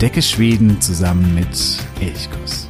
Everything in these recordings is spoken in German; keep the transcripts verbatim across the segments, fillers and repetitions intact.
Entdecke Schweden zusammen mit Elchkuss.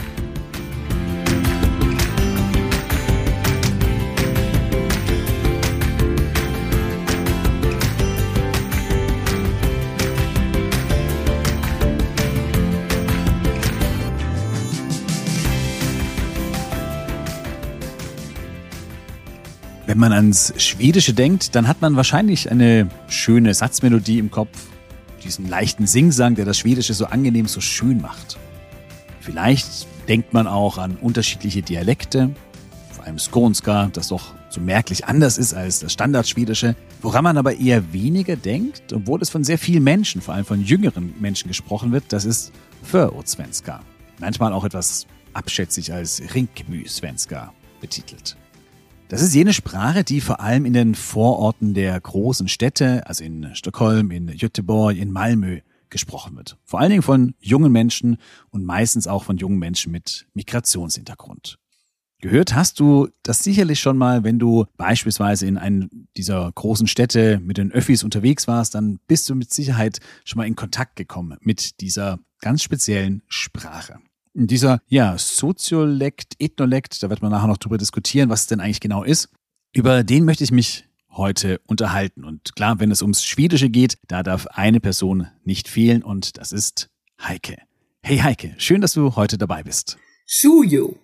Wenn man ans Schwedische denkt, dann hat man wahrscheinlich eine schöne Satzmelodie im Kopf, diesen leichten Singsang, der das Schwedische so angenehm, so schön macht. Vielleicht denkt man auch an unterschiedliche Dialekte, vor allem Skånska, das doch so merklich anders ist als das Standardschwedische. Woran man aber eher weniger denkt, obwohl es von sehr vielen Menschen, vor allem von jüngeren Menschen gesprochen wird, das ist förortssvenska. Manchmal auch etwas abschätzig als Rinkeby-svenska betitelt. Das ist jene Sprache, die vor allem in den Vororten der großen Städte, also in Stockholm, in Göteborg, in Malmö, gesprochen wird. Vor allen Dingen von jungen Menschen und meistens auch von jungen Menschen mit Migrationshintergrund. Gehört hast du das sicherlich schon mal, wenn du beispielsweise in einen dieser großen Städte mit den Öffis unterwegs warst, dann bist du mit Sicherheit schon mal in Kontakt gekommen mit dieser ganz speziellen Sprache. Dieser, ja, Soziolekt, Ethnolekt, da wird man nachher noch drüber diskutieren, was es denn eigentlich genau ist. Über den möchte ich mich heute unterhalten. Und klar, wenn es ums Schwedische geht, da darf eine Person nicht fehlen und das ist Heike. Hey Heike, schön, dass du heute dabei bist. Schujo.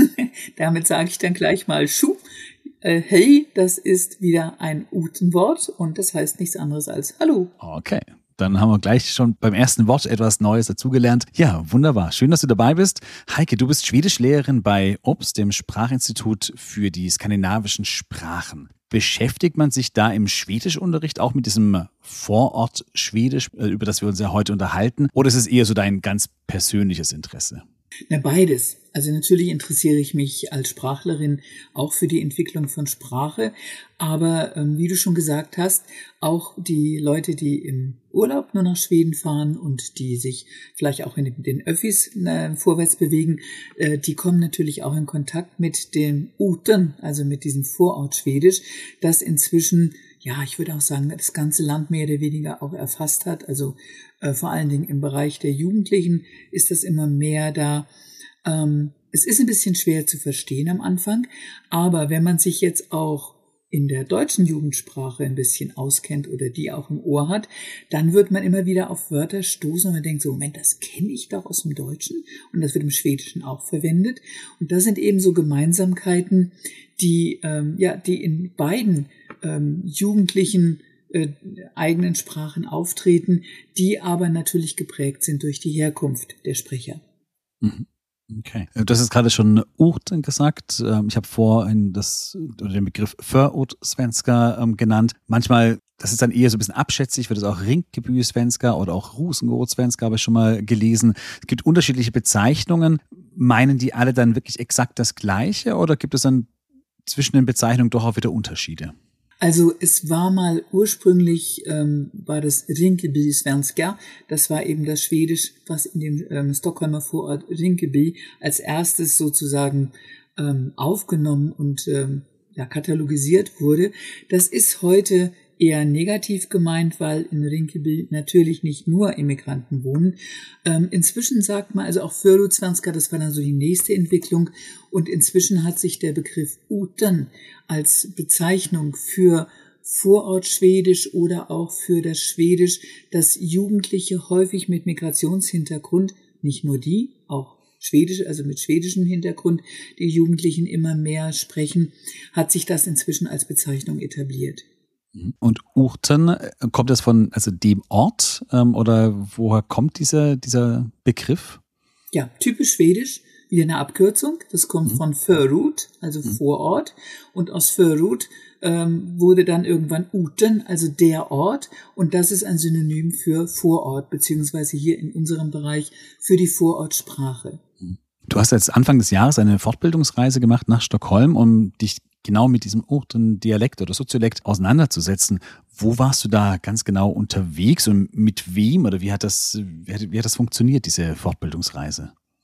Damit sage ich dann gleich mal Schuh. Äh, hey, das ist wieder ein Utenwort und das heißt nichts anderes als Hallo. Okay. Dann haben wir gleich schon beim ersten Wort etwas Neues dazugelernt. Ja, wunderbar. Schön, dass du dabei bist. Heike, du bist Schwedischlehrerin bei O B S, dem Sprachinstitut für die skandinavischen Sprachen. Beschäftigt man sich da im Schwedischunterricht auch mit diesem Vorort-Schwedisch, über das wir uns ja heute unterhalten? Oder ist es eher so dein ganz persönliches Interesse? Na, beides. Also natürlich interessiere ich mich als Sprachlerin auch für die Entwicklung von Sprache, aber ähm, wie du schon gesagt hast, auch die Leute, die im Urlaub nur nach Schweden fahren und die sich vielleicht auch in den, den Öffis äh, vorwärts bewegen, äh, die kommen natürlich auch in Kontakt mit dem Uten, also mit diesem Vorort-Schwedisch, das inzwischen, ja, ich würde auch sagen, das ganze Land mehr oder weniger auch erfasst hat. Also äh, vor allen Dingen im Bereich der Jugendlichen ist das immer mehr da. Ähm, es ist ein bisschen schwer zu verstehen am Anfang, aber wenn man sich jetzt auch in der deutschen Jugendsprache ein bisschen auskennt oder die auch im Ohr hat, dann wird man immer wieder auf Wörter stoßen und man denkt so, Moment, das kenne ich doch aus dem Deutschen und das wird im Schwedischen auch verwendet. Und das sind eben so Gemeinsamkeiten, die ähm, ja, die in beiden ähm, jugendlichen äh, eigenen Sprachen auftreten, die aber natürlich geprägt sind durch die Herkunft der Sprecher. Mhm. Okay. Du hast jetzt gerade schon Urt gesagt. Ich habe vorhin das, oder den Begriff Förortssvenska genannt. Manchmal, das ist dann eher so ein bisschen abschätzig, wird es auch Rinkeby-Svenska oder auch Rosengård-Svenska, habe ich schon mal gelesen. Es gibt unterschiedliche Bezeichnungen. Meinen die alle dann wirklich exakt das Gleiche oder gibt es dann zwischen den Bezeichnungen doch auch wieder Unterschiede? Also es war mal ursprünglich, ähm, war das Rinkeby-Svenska, das war eben das Schwedisch, was in dem ähm, Stockholmer Vorort Rinkeby als erstes sozusagen ähm, aufgenommen und ähm, ja, katalogisiert wurde. Das ist heute eher negativ gemeint, weil in Rinkeby natürlich nicht nur Immigranten wohnen. Ähm, inzwischen sagt man, also auch förortssvenska, das war dann so die nächste Entwicklung und inzwischen hat sich der Begriff Uten als Bezeichnung für Vorortschwedisch oder auch für das Schwedisch, das Jugendliche häufig mit Migrationshintergrund, nicht nur die, auch Schwedisch, also mit schwedischem Hintergrund, die Jugendlichen immer mehr sprechen, hat sich das inzwischen als Bezeichnung etabliert. Und Urten, kommt das von also dem Ort ähm, oder woher kommt dieser, dieser Begriff? Ja, typisch schwedisch, wieder eine Abkürzung. Das kommt mhm. von förort, also mhm. Vorort. Und aus förort ähm, wurde dann irgendwann Uten, also der Ort. Und das ist ein Synonym für Vorort, beziehungsweise hier in unserem Bereich für die Vorortsprache. Du hast jetzt Anfang des Jahres eine Fortbildungsreise gemacht nach Stockholm, um dich genau mit diesem Urten-Dialekt oder Soziolekt auseinanderzusetzen. Wo warst du da ganz genau unterwegs und mit wem oder wie hat das, wie hat, wie hat das funktioniert, diese Fortbildungsreise?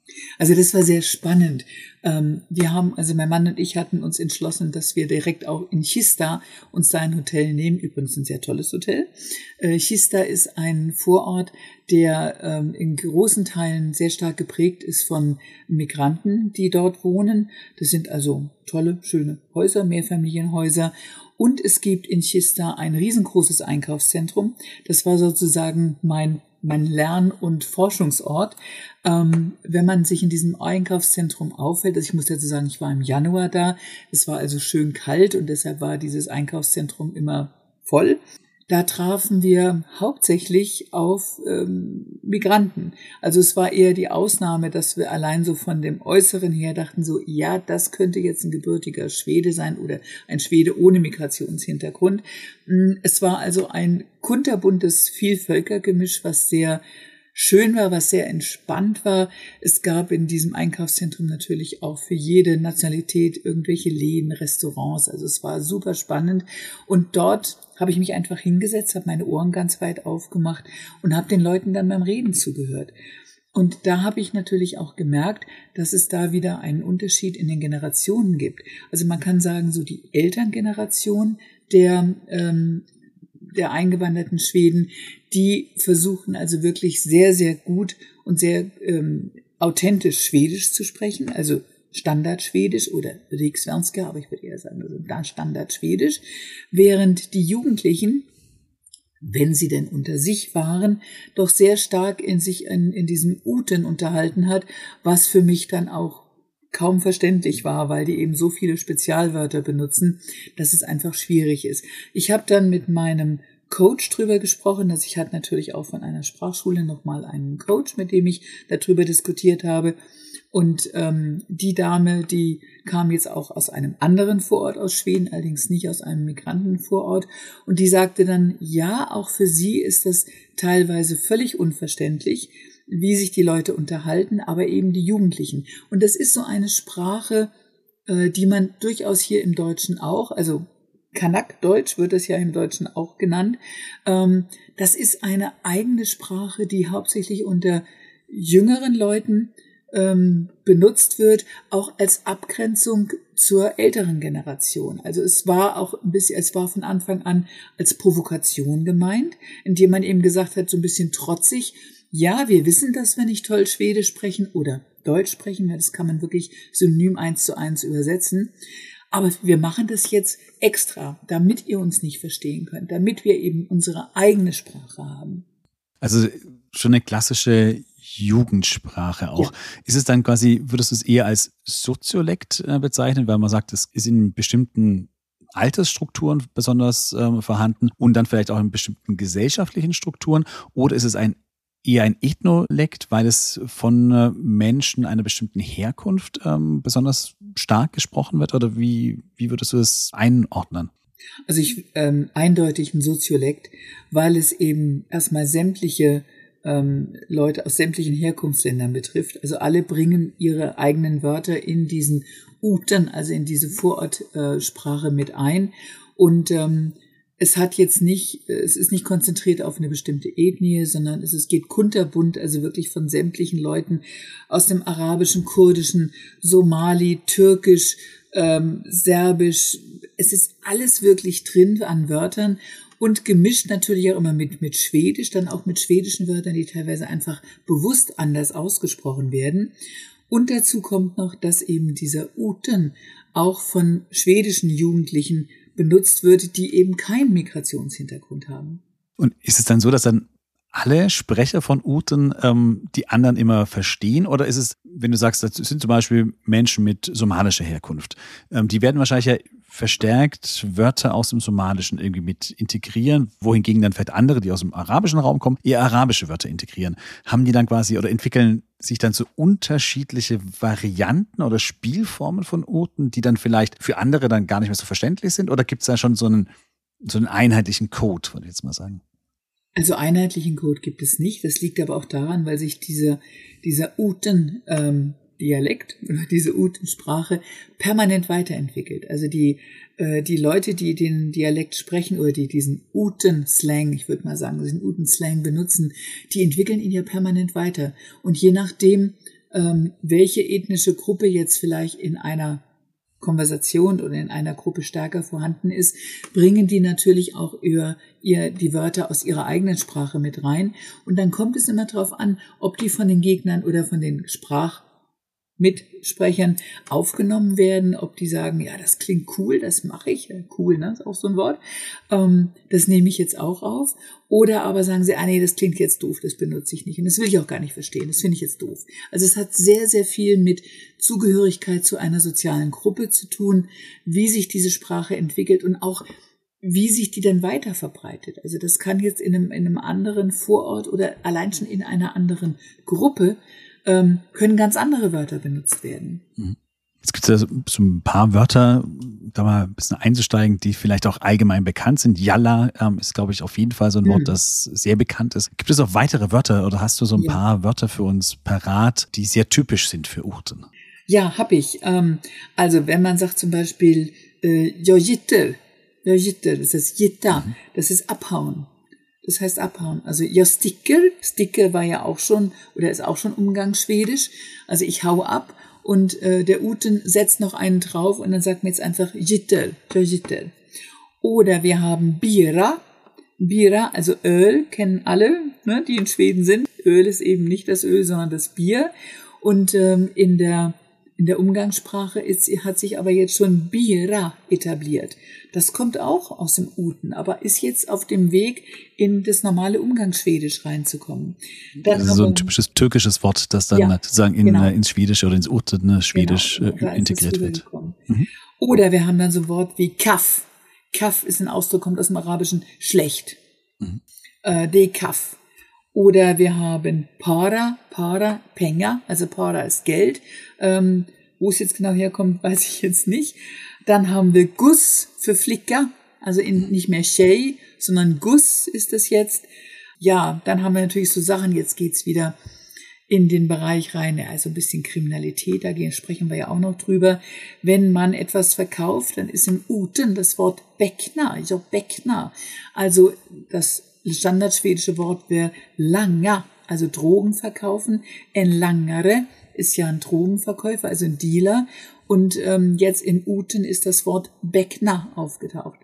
Also das war sehr spannend. Ähm, wir haben, also mein Mann und ich hatten uns entschlossen, dass wir direkt auch in Chista uns da ein Hotel nehmen. Übrigens ein sehr tolles Hotel. Äh, Chista ist ein Vorort, der ähm, in großen Teilen sehr stark geprägt ist von Migranten, die dort wohnen. Das sind also tolle, schöne Häuser, Mehrfamilienhäuser. Und es gibt in Chista ein riesengroßes Einkaufszentrum. Das war sozusagen mein mein Lern- und Forschungsort. Ähm, wenn man sich in diesem Einkaufszentrum aufhält, also ich muss dazu sagen, ich war im Januar da, es war also schön kalt und deshalb war dieses Einkaufszentrum immer voll. Da trafen wir hauptsächlich auf ähm, Migranten. Also es war eher die Ausnahme, dass wir allein so von dem Äußeren her dachten so, ja, das könnte jetzt ein gebürtiger Schwede sein oder ein Schwede ohne Migrationshintergrund. Es war also ein kunterbuntes Vielvölkergemisch, was sehr schön war, was sehr entspannt war. Es gab in diesem Einkaufszentrum natürlich auch für jede Nationalität irgendwelche Läden, Restaurants. Also es war super spannend. Und dort habe ich mich einfach hingesetzt, habe meine Ohren ganz weit aufgemacht und habe den Leuten dann beim Reden zugehört. Und da habe ich natürlich auch gemerkt, dass es da wieder einen Unterschied in den Generationen gibt. Also man kann sagen, so die Elterngeneration der ähm, der eingewanderten Schweden, die versuchen also wirklich sehr, sehr gut und sehr ähm, authentisch Schwedisch zu sprechen, also Standardschwedisch oder Riksvenska, aber ich würde eher sagen, also Standardschwedisch, während die Jugendlichen, wenn sie denn unter sich waren, doch sehr stark in sich in, in diesem Uten unterhalten hat, was für mich dann auch kaum verständlich war, weil die eben so viele Spezialwörter benutzen, dass es einfach schwierig ist. Ich habe dann mit meinem Coach drüber gesprochen, also ich hatte natürlich auch von einer Sprachschule nochmal einen Coach, mit dem ich darüber diskutiert habe. Und ähm, die Dame, die kam jetzt auch aus einem anderen Vorort aus Schweden, allerdings nicht aus einem Migrantenvorort. Und die sagte dann, ja, auch für sie ist das teilweise völlig unverständlich, wie sich die Leute unterhalten, aber eben die Jugendlichen. Und das ist so eine Sprache, äh, die man durchaus hier im Deutschen auch, also Kanak-Deutsch wird es ja im Deutschen auch genannt, ähm, das ist eine eigene Sprache, die hauptsächlich unter jüngeren Leuten ähm, benutzt wird, auch als Abgrenzung zur älteren Generation. Also es war auch ein bisschen, es war von Anfang an als Provokation gemeint, indem man eben gesagt hat, so ein bisschen trotzig, ja, wir wissen, dass wir nicht toll Schwedisch sprechen oder Deutsch sprechen, weil das kann man wirklich synonym eins zu eins übersetzen. Aber wir machen das jetzt extra, damit ihr uns nicht verstehen könnt, damit wir eben unsere eigene Sprache haben. Also schon eine klassische Jugendsprache auch. Ja. Ist es dann quasi, würdest du es eher als Soziolekt äh, bezeichnen, weil man sagt, es ist in bestimmten Altersstrukturen besonders ähm, vorhanden und dann vielleicht auch in bestimmten gesellschaftlichen Strukturen? Oder ist es ein eher ein Ethnolekt, weil es von äh, Menschen einer bestimmten Herkunft ähm, besonders stark gesprochen wird? Oder wie, wie würdest du es einordnen? Also ich ähm, eindeutig ein Soziolekt, weil es eben erstmal sämtliche ähm, Leute aus sämtlichen Herkunftsländern betrifft. Also alle bringen ihre eigenen Wörter in diesen Uten, also in diese Vorortsprache äh, mit ein. Und ähm, es hat jetzt nicht, es ist nicht konzentriert auf eine bestimmte Ethnie, sondern es, es geht kunterbunt, also wirklich von sämtlichen Leuten aus dem Arabischen, Kurdischen, Somali, Türkisch, ähm, Serbisch. Es ist alles wirklich drin an Wörtern und gemischt natürlich auch immer mit, mit Schwedisch, dann auch mit schwedischen Wörtern, die teilweise einfach bewusst anders ausgesprochen werden. Und dazu kommt noch, dass eben dieser Uten auch von schwedischen Jugendlichen benutzt wird, die eben keinen Migrationshintergrund haben. Und ist es dann so, dass dann alle Sprecher von Uten ähm, die anderen immer verstehen? Oder ist es, wenn du sagst, das sind zum Beispiel Menschen mit somalischer Herkunft, ähm, die werden wahrscheinlich ja verstärkt Wörter aus dem Somalischen irgendwie mit integrieren, wohingegen dann vielleicht andere, die aus dem arabischen Raum kommen, eher arabische Wörter integrieren. Haben die dann quasi oder entwickeln sich dann so unterschiedliche Varianten oder Spielformen von Uten, die dann vielleicht für andere dann gar nicht mehr so verständlich sind? Oder gibt es da schon so einen, so einen einheitlichen Code, würde ich jetzt mal sagen? Also einheitlichen Code gibt es nicht. Das liegt aber auch daran, weil sich diese, dieser Uten ähm, Dialekt oder diese Uten-Sprache permanent weiterentwickelt. Also die äh, die Leute, die den Dialekt sprechen oder die diesen Uten-Slang, ich würde mal sagen, diesen Uten-Slang benutzen, die entwickeln ihn ja permanent weiter. Und je nachdem, ähm, welche ethnische Gruppe jetzt vielleicht in einer Konversation oder in einer Gruppe stärker vorhanden ist, bringen die natürlich auch ihr, ihr die Wörter aus ihrer eigenen Sprache mit rein. Und dann kommt es immer darauf an, ob die von den Gegnern oder von den Sprachmitsprechern aufgenommen werden, ob die sagen, ja, das klingt cool, das mache ich. Ja, cool, ne, ist auch so ein Wort. Ähm, das nehme ich jetzt auch auf. Oder aber sagen sie, ah nee, das klingt jetzt doof, das benutze ich nicht. Und das will ich auch gar nicht verstehen, das finde ich jetzt doof. Also es hat sehr, sehr viel mit Zugehörigkeit zu einer sozialen Gruppe zu tun, wie sich diese Sprache entwickelt und auch wie sich die dann weiter verbreitet. Also das kann jetzt in einem, in einem anderen Vorort oder allein schon in einer anderen Gruppe ähm, können ganz andere Wörter benutzt werden. Jetzt gibt es ja so ein paar Wörter, da mal ein bisschen einzusteigen, die vielleicht auch allgemein bekannt sind. Yalla ähm, ist, glaube ich, auf jeden Fall so ein Wort, mhm. das sehr bekannt ist. Gibt es auch weitere Wörter oder hast du so ein ja. paar Wörter für uns parat, die sehr typisch sind für Urten? Ja, hab ich. Ähm, also wenn man sagt zum Beispiel äh, Jojitte, Jojitte, das heißt Jitta, mhm. das ist abhauen. Das heißt abhauen. Also ja, Sticker, Sticker war ja auch schon, oder ist auch schon Umgangsschwedisch. Also ich hau ab und äh, der Uten setzt noch einen drauf und dann sagt man jetzt einfach Jittel, Jittel. Oder wir haben Bira, Bira, also Öl, kennen alle, ne, die in Schweden sind. Öl ist eben nicht das Öl, sondern das Bier. Und ähm, in der in der Umgangssprache ist, hat sich aber jetzt schon Bira etabliert. Das kommt auch aus dem Uten, aber ist jetzt auf dem Weg, in das normale Umgangsschwedisch reinzukommen. Dann das ist so ein typisches türkisches Wort, das dann ja, sozusagen in, genau. ins Schwedische oder ins Uten ne, Schwedisch genau, äh, integriert wird. Mhm. Oder wir haben dann so ein Wort wie Kaf. Kaf ist ein Ausdruck, kommt aus dem Arabischen schlecht. Mhm. Äh, de Kaf. Oder wir haben Para, Para, Penga, also Para ist Geld. Ähm, wo es jetzt genau herkommt, weiß ich jetzt nicht. Dann haben wir Gus für Flicker, also in, nicht mehr Shay, sondern Gus ist das jetzt. Ja, dann haben wir natürlich so Sachen, jetzt geht's wieder in den Bereich rein, also ein bisschen Kriminalität, da gehen, sprechen wir ja auch noch drüber. Wenn man etwas verkauft, dann ist im Uten das Wort Beckna, ja Beckna. Also das standardschwedische Wort wäre langa, also Drogen verkaufen. En langare ist ja ein Drogenverkäufer, also ein Dealer. Und ähm, jetzt im Uten ist das Wort Beckna aufgetaucht.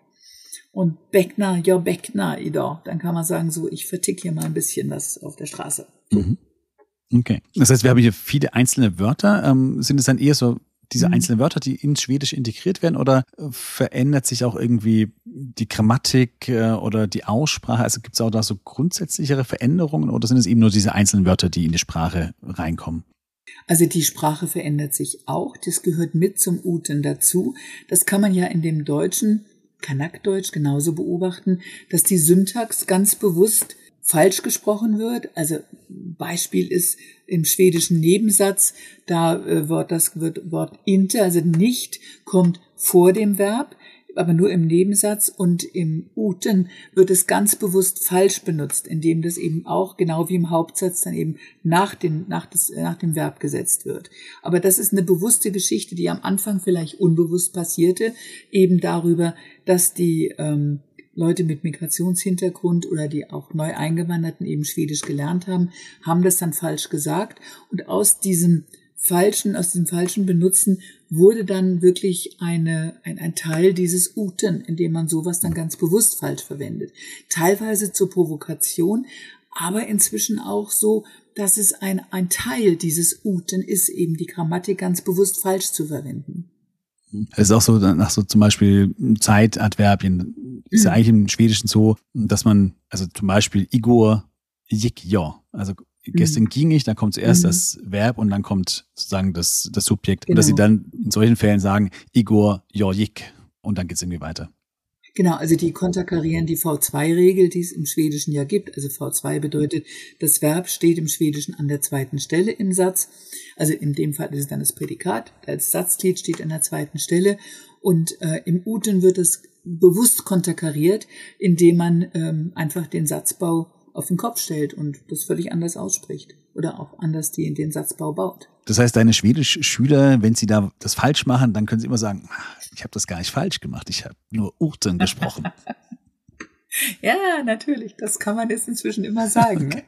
Und Beckna, ja Beckna, Ida. Dann kann man sagen, so, ich vertick hier mal ein bisschen was auf der Straße. Mhm. Okay. Das heißt, wir haben hier viele einzelne Wörter. Ähm, sind es dann eher so diese mhm. einzelnen Wörter, die ins Schwedische integriert werden, oder verändert sich auch irgendwie die Grammatik äh, oder die Aussprache? Also gibt es auch da so grundsätzlichere Veränderungen oder sind es eben nur diese einzelnen Wörter, die in die Sprache reinkommen? Also die Sprache verändert sich auch. Das gehört mit zum Uten dazu. Das kann man ja in dem Deutschen, Kanakdeutsch, genauso beobachten, dass die Syntax ganz bewusst falsch gesprochen wird. Also Beispiel ist im schwedischen Nebensatz, da äh, wird das wird Wort inte, also nicht, kommt vor dem Verb, aber nur im Nebensatz, und im Uten wird es ganz bewusst falsch benutzt, indem das eben auch, genau wie im Hauptsatz, dann eben nach dem, nach des, nach dem Verb gesetzt wird. Aber das ist eine bewusste Geschichte, die am Anfang vielleicht unbewusst passierte, eben darüber, dass die ähm, Leute mit Migrationshintergrund oder die auch neu Eingewanderten eben Schwedisch gelernt haben, haben das dann falsch gesagt. Und aus diesem falschen, aus diesem falschen Benutzen wurde dann wirklich eine, ein, ein Teil dieses Uten, in dem man sowas dann ganz bewusst falsch verwendet. Teilweise zur Provokation, aber inzwischen auch so, dass es ein, ein Teil dieses Uten ist, eben die Grammatik ganz bewusst falsch zu verwenden. Es ist auch so, nach so zum Beispiel Zeitadverbien, ist ja eigentlich im Schwedischen so, dass man, also zum Beispiel Igor gick ja, also gestern mhm. ging ich, dann kommt zuerst mhm. das Verb und dann kommt sozusagen das, das Subjekt. Genau. Und dass sie dann in solchen Fällen sagen, Igor ja gick, und dann geht's irgendwie weiter. Genau, also die konterkarieren die V zwei Regel, die es im Schwedischen ja gibt. Also V zwei bedeutet, das Verb steht im Schwedischen an der zweiten Stelle im Satz. Also in dem Fall ist es dann das Prädikat. Das Satzglied steht an der zweiten Stelle. Und äh, im Uten wird es bewusst konterkariert, indem man ähm, einfach den Satzbau auf den Kopf stellt und das völlig anders ausspricht oder auch anders die in den Satzbau baut. Das heißt, deine Schwedisch-Schüler, wenn sie da das falsch machen, dann können sie immer sagen, ich habe das gar nicht falsch gemacht, ich habe nur Uten gesprochen. Ja, natürlich, das kann man jetzt inzwischen immer sagen. Okay.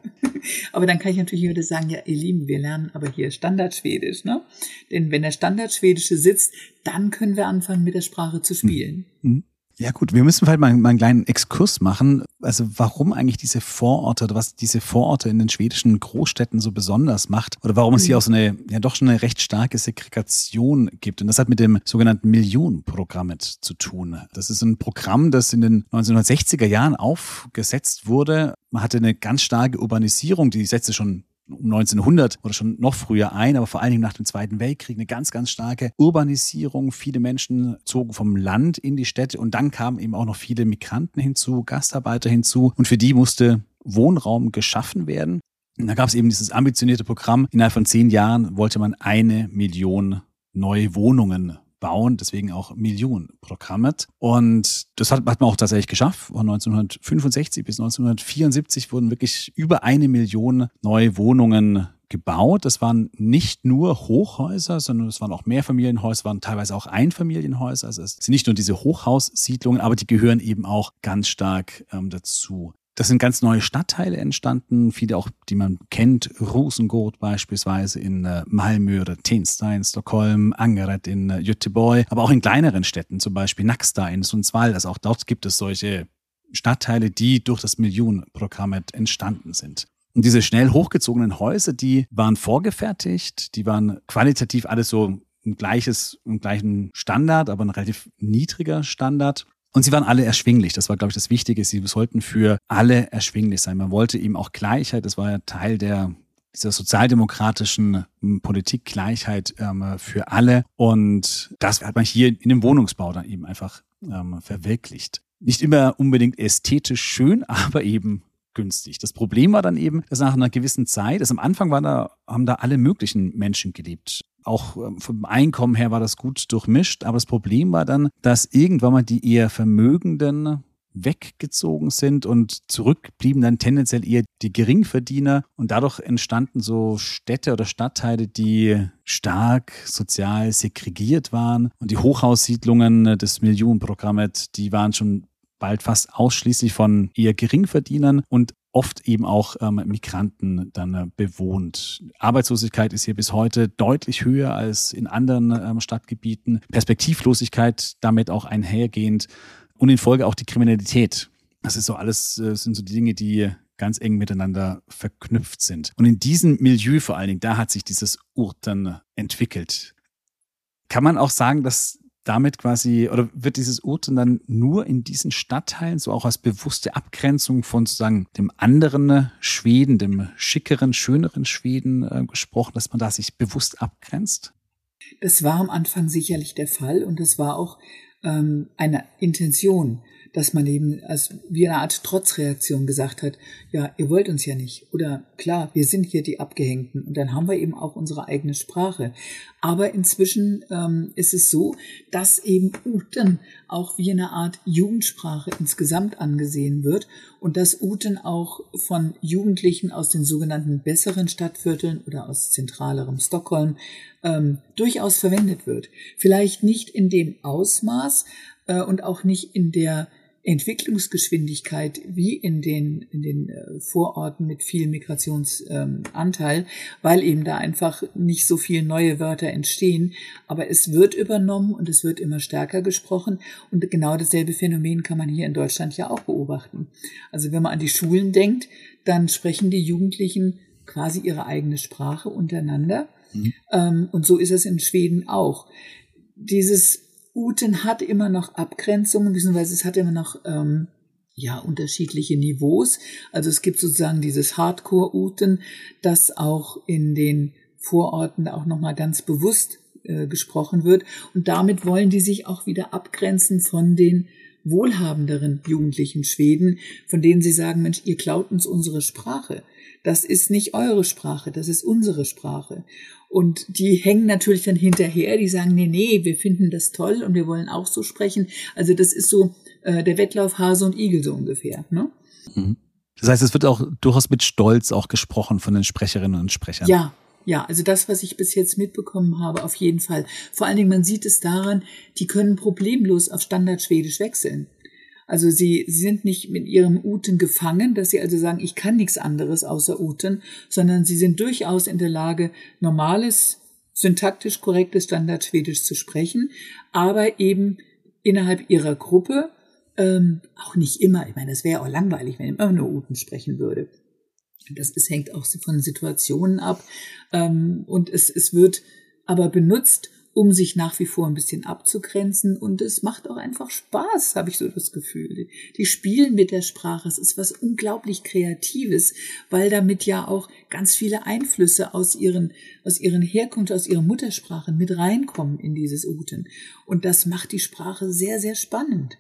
Aber dann kann ich natürlich wieder sagen, ja, ihr Lieben, wir lernen aber hier Standardschwedisch, ne? Denn wenn der Standardschwedische sitzt, dann können wir anfangen, mit der Sprache zu spielen. Mhm. Ja gut, wir müssen vielleicht mal, mal einen kleinen Exkurs machen. Also warum eigentlich diese Vororte oder was diese Vororte in den schwedischen Großstädten so besonders macht oder warum es hier auch so eine, ja doch schon eine recht starke Segregation gibt. Und das hat mit dem sogenannten Millionenprogramm zu tun. Das ist ein Programm, das in den neunzehnhundertsechziger Jahren aufgesetzt wurde. Man hatte eine ganz starke Urbanisierung, die setzte schon um neunzehnhundert oder schon noch früher ein, aber vor allen Dingen nach dem Zweiten Weltkrieg eine ganz, ganz starke Urbanisierung. Viele Menschen zogen vom Land in die Städte und dann kamen eben auch noch viele Migranten hinzu, Gastarbeiter hinzu und für die musste Wohnraum geschaffen werden. Und da gab es eben dieses ambitionierte Programm. Innerhalb von zehn Jahren wollte man eine Million neue Wohnungen bauen, deswegen auch Millionenprogramme. Und das hat, hat man auch tatsächlich geschafft. Von neunzehnhundertfünfundsechzig bis neunzehnhundertvierundsiebzig wurden wirklich über eine Million neue Wohnungen gebaut. Das waren nicht nur Hochhäuser, sondern es waren auch Mehrfamilienhäuser, waren teilweise auch Einfamilienhäuser. Also es sind nicht nur diese Hochhaussiedlungen, aber die gehören eben auch ganz stark ähm, dazu. Das sind ganz neue Stadtteile entstanden, viele auch, die man kennt, Rosengård beispielsweise in äh, Malmö oder Tensta in Stockholm, Angered in äh, Göteborg, aber auch in kleineren Städten, zum Beispiel Nacksta in Sundsvall. Also auch dort gibt es solche Stadtteile, die durch das Millionenprogramm entstanden sind. Und diese schnell hochgezogenen Häuser, die waren vorgefertigt, die waren qualitativ alles so ein gleiches, einen gleichen Standard, aber ein relativ niedriger Standard. Und sie waren alle erschwinglich. Das war, glaube ich, das Wichtige. Sie sollten für alle erschwinglich sein. Man wollte eben auch Gleichheit. Das war ja Teil der dieser sozialdemokratischen Politik, Gleichheit ähm, für alle. Und das hat man hier in dem Wohnungsbau dann eben einfach ähm, verwirklicht. Nicht immer unbedingt ästhetisch schön, aber eben günstig. Das Problem war dann eben, dass nach einer gewissen Zeit, also am Anfang war da, haben da alle möglichen Menschen gelebt. Auch vom Einkommen her war das gut durchmischt, aber das Problem war dann, dass irgendwann mal die eher Vermögenden weggezogen sind und zurück blieben dann tendenziell eher die Geringverdiener und dadurch entstanden so Städte oder Stadtteile, die stark sozial segregiert waren und die Hochhaussiedlungen des Millionenprogramms, die waren schon bald fast ausschließlich von eher Geringverdienern und oft eben auch ähm, Migranten dann äh, bewohnt. Arbeitslosigkeit ist hier bis heute deutlich höher als in anderen ähm, Stadtgebieten. Perspektivlosigkeit damit auch einhergehend und in Folge auch die Kriminalität. Das ist so alles, äh, sind so die Dinge, die ganz eng miteinander verknüpft sind. Und in diesem Milieu vor allen Dingen, da hat sich dieses Urten entwickelt. Kann man auch sagen, dass damit quasi, oder wird dieses Urten dann nur in diesen Stadtteilen so auch als bewusste Abgrenzung von sozusagen dem anderen Schweden, dem schickeren, schöneren Schweden äh, gesprochen, dass man da sich bewusst abgrenzt? Das war am Anfang sicherlich der Fall und das war auch ähm, eine Intention, dass man eben als wie eine Art Trotzreaktion gesagt hat, ja, ihr wollt uns ja nicht. Oder klar, wir sind hier die Abgehängten und dann haben wir eben auch unsere eigene Sprache. Aber inzwischen ähm, ist es so, dass eben Uten auch wie eine Art Jugendsprache insgesamt angesehen wird und dass Uten auch von Jugendlichen aus den sogenannten besseren Stadtvierteln oder aus zentralerem Stockholm ähm, durchaus verwendet wird. Vielleicht nicht in dem Ausmaß äh, und auch nicht in der Entwicklungsgeschwindigkeit wie in den in den äh, Vororten mit viel Migrationsanteil, ähm, weil eben da einfach nicht so viel neue Wörter entstehen. Aber es wird übernommen und es wird immer stärker gesprochen. Und genau dasselbe Phänomen kann man hier in Deutschland ja auch beobachten. Also wenn man an die Schulen denkt, dann sprechen die Jugendlichen quasi ihre eigene Sprache untereinander. Mhm. Ähm, und so ist es in Schweden auch. Dieses Uten hat immer noch Abgrenzungen, beziehungsweise es hat immer noch ähm, ja unterschiedliche Niveaus. Also es gibt sozusagen dieses Hardcore-Uten, das auch in den Vororten auch nochmal ganz bewusst äh, gesprochen wird. Und damit wollen die sich auch wieder abgrenzen von den wohlhabenderen jugendlichen Schweden, von denen sie sagen, Mensch, ihr klaut uns unsere Sprache. Das ist nicht eure Sprache, das ist unsere Sprache. Und die hängen natürlich dann hinterher, die sagen, nee, nee, wir finden das toll und wir wollen auch so sprechen. Also das ist so äh, der Wettlauf Hase und Igel so ungefähr, ne? Das heißt, es wird auch durchaus mit Stolz auch gesprochen von den Sprecherinnen und Sprechern. Ja, ja, also das, was ich bis jetzt mitbekommen habe, auf jeden Fall. Vor allen Dingen, man sieht es daran, die können problemlos auf Standardschwedisch wechseln. Also sie, sie sind nicht mit ihrem Uten gefangen, dass sie also sagen, ich kann nichts anderes außer Uten, sondern sie sind durchaus in der Lage, normales, syntaktisch korrektes Standardschwedisch zu sprechen, aber eben innerhalb ihrer Gruppe, ähm, auch nicht immer. Ich meine, das wäre auch langweilig, wenn ich immer nur Uten sprechen würde. Das ist, hängt auch von Situationen ab. Ähm, und es, es wird aber benutzt, um sich nach wie vor ein bisschen abzugrenzen. Und es macht auch einfach Spaß, habe ich so das Gefühl. Die, die spielen mit der Sprache. Es ist was unglaublich Kreatives, weil damit ja auch ganz viele Einflüsse aus ihren, aus ihren Herkunft, aus ihrer Muttersprache mit reinkommen in dieses Uten. Und das macht die Sprache sehr, sehr spannend.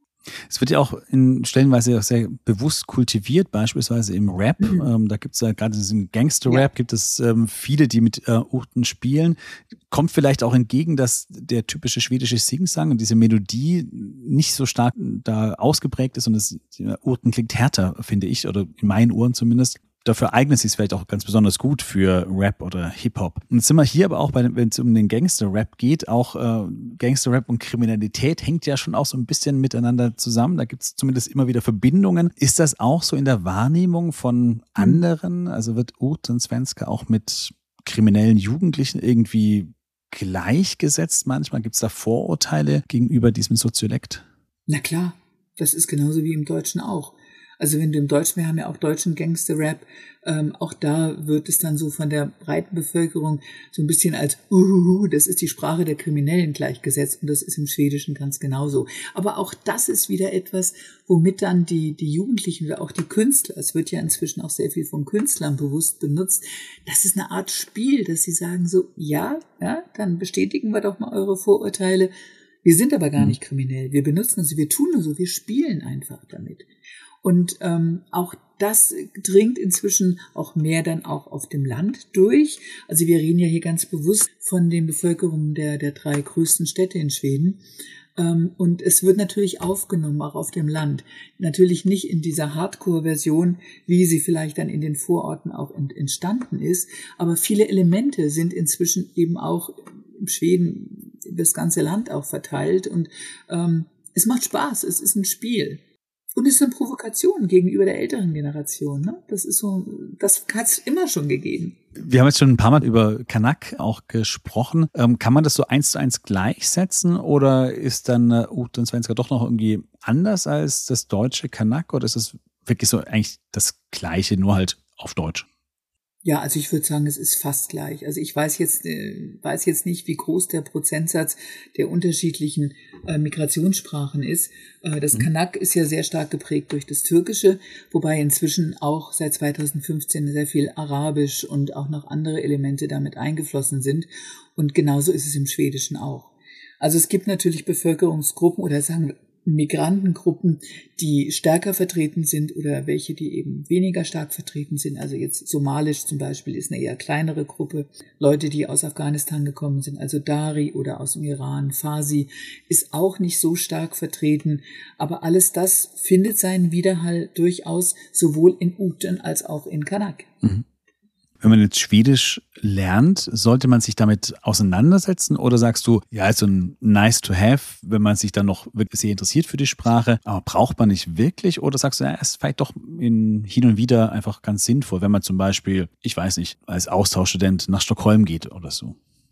Es wird ja auch in stellenweise auch sehr bewusst kultiviert, beispielsweise im Rap. Mhm. Ähm, da gibt es ja gerade im Gangster-Rap, ja. gibt es ähm, viele, die mit äh, Uten spielen. Kommt vielleicht auch entgegen, dass der typische schwedische Singsang und diese Melodie nicht so stark da ausgeprägt ist und das Uten klingt härter, finde ich, oder in meinen Ohren zumindest. Dafür eignet sich es vielleicht auch ganz besonders gut für Rap oder Hip-Hop. Und jetzt sind wir hier aber auch, wenn es um den Gangster-Rap geht, auch äh, Gangster-Rap und Kriminalität hängt ja schon auch so ein bisschen miteinander zusammen. Da gibt es zumindest immer wieder Verbindungen. Ist das auch so in der Wahrnehmung von anderen? Also wird Uten Svenska auch mit kriminellen Jugendlichen irgendwie gleichgesetzt manchmal? Gibt es da Vorurteile gegenüber diesem Soziolekt? Na klar, das ist genauso wie im Deutschen auch. Also wenn du im Deutschen, wir haben ja auch deutschen Gangster-Rap, ähm, auch da wird es dann so von der breiten Bevölkerung so ein bisschen als uhuhu, das ist die Sprache der Kriminellen gleichgesetzt und das ist im Schwedischen ganz genauso. Aber auch das ist wieder etwas, womit dann die, die Jugendlichen oder auch die Künstler, es wird ja inzwischen auch sehr viel von Künstlern bewusst benutzt, das ist eine Art Spiel, dass sie sagen so, ja, ja, dann bestätigen wir doch mal eure Vorurteile. Wir sind aber gar nicht kriminell, wir benutzen es, wir tun nur so, wir spielen einfach damit. Und ähm, auch das dringt inzwischen auch mehr dann auch auf dem Land durch. Also wir reden ja hier ganz bewusst von den Bevölkerungen der, der drei größten Städte in Schweden. Ähm, und es wird natürlich aufgenommen, auch auf dem Land. Natürlich nicht in dieser Hardcore-Version, wie sie vielleicht dann in den Vororten auch ent, entstanden ist. Aber viele Elemente sind inzwischen eben auch in Schweden, das ganze Land auch verteilt. Und ähm, es macht Spaß, es ist ein Spiel. Und es ist eine Provokation gegenüber der älteren Generation. Ne? Das ist so, das hat es immer schon gegeben. Wir haben jetzt schon ein paar Mal über Kanak auch gesprochen. Ähm, kann man das so eins zu eins gleichsetzen oder ist dann äh, Uten Svenska doch noch irgendwie anders als das deutsche Kanak oder ist es wirklich so eigentlich das Gleiche, nur halt auf Deutsch? Ja, also ich würde sagen, es ist fast gleich. Also ich weiß jetzt, äh, weiß jetzt nicht, wie groß der Prozentsatz der unterschiedlichen äh, Migrationssprachen ist. Äh, das mhm. Kanak ist ja sehr stark geprägt durch das Türkische, wobei inzwischen auch seit zweitausendfünfzehn sehr viel Arabisch und auch noch andere Elemente damit eingeflossen sind. Und genauso ist es im Schwedischen auch. Also es gibt natürlich Bevölkerungsgruppen oder sagen wir Migrantengruppen, die stärker vertreten sind oder welche, die eben weniger stark vertreten sind. Also jetzt Somalisch zum Beispiel ist eine eher kleinere Gruppe. Leute, die aus Afghanistan gekommen sind, also Dari oder aus dem Iran, Farsi, ist auch nicht so stark vertreten. Aber alles das findet seinen Widerhall durchaus sowohl in Uten als auch in Kanak. Mhm. Wenn man jetzt Schwedisch lernt, sollte man sich damit auseinandersetzen oder sagst du, ja, ist so ein nice to have, wenn man sich dann noch wirklich sehr interessiert für die Sprache, aber braucht man nicht wirklich oder sagst du, ja, es ist vielleicht doch in, hin und wieder einfach ganz sinnvoll, wenn man zum Beispiel, ich weiß nicht, als Austauschstudent nach Stockholm geht oder so?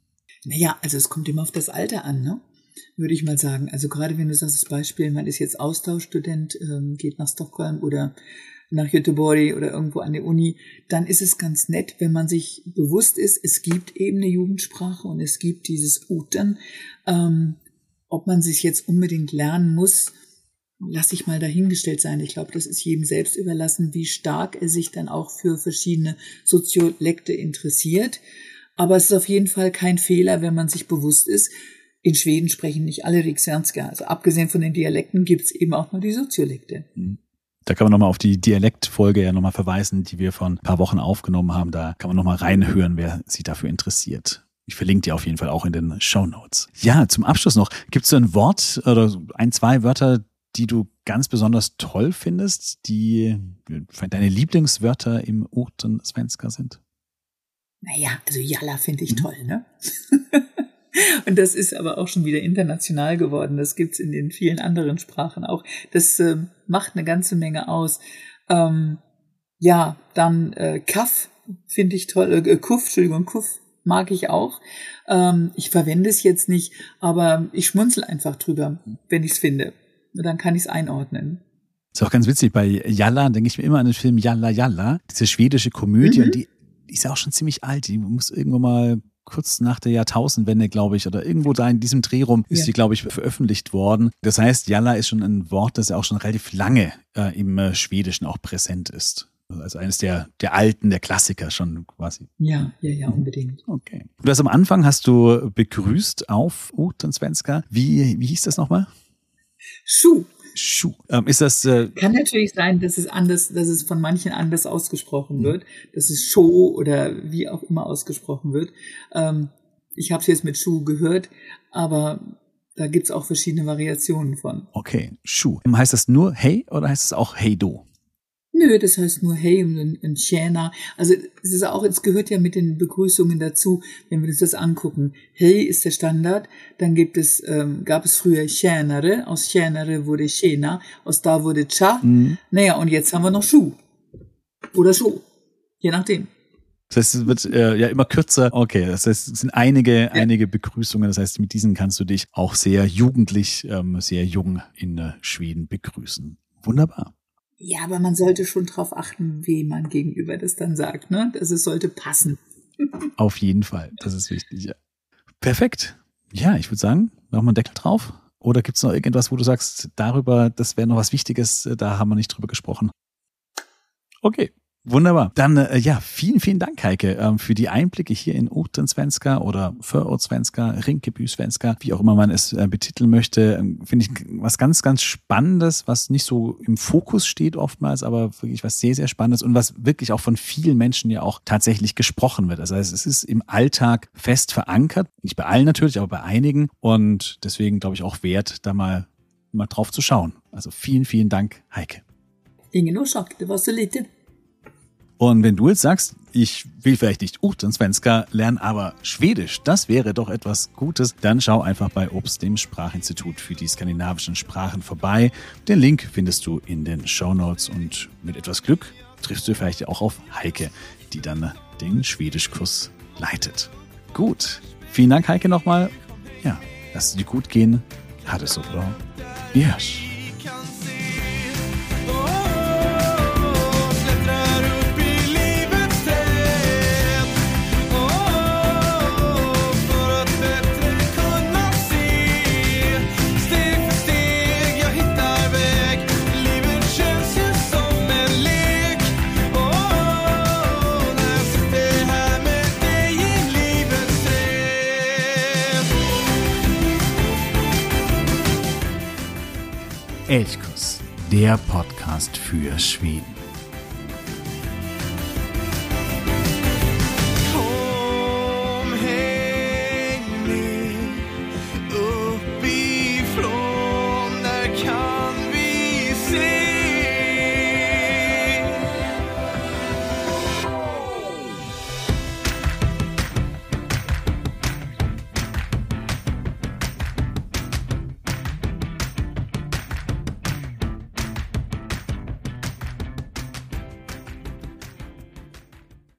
Naja, also es kommt immer auf das Alter an, ne? Würde ich mal sagen. Also gerade wenn du sagst, das Beispiel, man ist jetzt Austauschstudent, ähm, geht nach Stockholm oder nach Göteborg oder irgendwo an der Uni, dann ist es ganz nett, wenn man sich bewusst ist, es gibt eben eine Jugendsprache und es gibt dieses Uten. Ähm, ob man sich jetzt unbedingt lernen muss, lass ich mal dahingestellt sein. Ich glaube, das ist jedem selbst überlassen, wie stark er sich dann auch für verschiedene Soziolekte interessiert. Aber es ist auf jeden Fall kein Fehler, wenn man sich bewusst ist, in Schweden sprechen nicht alle Rikssvenska. Also abgesehen von den Dialekten gibt es eben auch nur die Soziolekte. Mhm. Da kann man nochmal auf die Dialektfolge ja nochmal verweisen, die wir vor ein paar Wochen aufgenommen haben. Da kann man nochmal reinhören, wer sich dafür interessiert. Ich verlinke die auf jeden Fall auch in den Shownotes. Ja, zum Abschluss noch, gibt es so ein Wort oder ein, zwei Wörter, die du ganz besonders toll findest, die deine Lieblingswörter im Uten Svenska sind? Naja, also Jalla finde ich mhm. toll, ne? Und das ist aber auch schon wieder international geworden. Das gibt's in den vielen anderen Sprachen auch. Das äh, macht eine ganze Menge aus. Ähm, ja, dann äh, Kaff finde ich toll. Äh, Kuff, Entschuldigung, Kuff mag ich auch. Ähm, ich verwende es jetzt nicht, aber ich schmunzel einfach drüber, wenn ich es finde. Dann kann ich es einordnen. Ist auch ganz witzig, bei Jalla denke ich mir immer an den Film Jalla Jalla, diese schwedische Komödie, mhm. und die, die ist ja auch schon ziemlich alt, die muss irgendwann mal kurz nach der Jahrtausendwende, glaube ich, oder irgendwo da in diesem Dreh rum ist ja. die, glaube ich, veröffentlicht worden. Das heißt, Jalla ist schon ein Wort, das ja auch schon relativ lange äh, im äh, Schwedischen auch präsent ist. Also eines der, der alten, der Klassiker schon quasi. Ja, ja, ja, unbedingt. Okay. Du hast am Anfang hast du begrüßt auf Uutensvenska. Wie, wie hieß das nochmal? Schuh. Schuh. Ähm, ist das, äh Kann natürlich sein, dass es anders, dass es von manchen anders ausgesprochen wird, dass es Show oder wie auch immer ausgesprochen wird. Ähm, ich habe es jetzt mit Schuh gehört, aber da gibt's auch verschiedene Variationen von. Okay, Schuh. Heißt das nur Hey oder heißt es auch Hey Do? Nö, das heißt nur Hey und ein Tjäna. Also es ist auch, es gehört ja mit den Begrüßungen dazu, wenn wir uns das angucken. Hey ist der Standard, dann gibt es, ähm, gab es früher Tjänare, aus Tjänare wurde Tjena, aus da wurde Tja. Mhm. Naja, und jetzt haben wir noch Schuh. Oder Schuh. Je nachdem. Das heißt, es wird äh, ja immer kürzer. Okay, das heißt, es sind einige, ja. einige Begrüßungen. Das heißt, mit diesen kannst du dich auch sehr jugendlich, ähm, sehr jung in äh, Schweden begrüßen. Wunderbar. Ja, aber man sollte schon drauf achten, wie man gegenüber das dann sagt, ne? Also es sollte passen. Auf jeden Fall, das ist wichtig, ja. Perfekt. Ja, ich würde sagen, machen wir einen Deckel drauf. Oder gibt es noch irgendwas, wo du sagst, darüber, das wäre noch was Wichtiges, da haben wir nicht drüber gesprochen? Okay. Wunderbar. Dann äh, ja, vielen, vielen Dank, Heike, ähm, für die Einblicke hier in Uutensvenska oder Förortsvenska, Rinkeby-Svenska, wie auch immer man es äh, betiteln möchte. Ähm, finde ich was ganz, ganz Spannendes, was nicht so im Fokus steht oftmals, aber wirklich was sehr, sehr Spannendes und was wirklich auch von vielen Menschen ja auch tatsächlich gesprochen wird. Das heißt, es ist im Alltag fest verankert, nicht bei allen natürlich, aber bei einigen und deswegen glaube ich auch wert, da mal, mal drauf zu schauen. Also vielen, vielen Dank, Heike. Ingen Ursak, det var så lite. Und wenn du jetzt sagst, ich will vielleicht nicht Uutensvenska lernen, aber Schwedisch, das wäre doch etwas Gutes, dann schau einfach bei O B S, dem Sprachinstitut für die skandinavischen Sprachen, vorbei. Den Link findest du in den Shownotes und mit etwas Glück triffst du vielleicht auch auf Heike, die dann den Schwedischkurs leitet. Gut, vielen Dank, Heike, nochmal. Ja, lass es dir gut gehen. Ha det så bra. Vi hörs. Älgkurs, der Podcast für Schweden.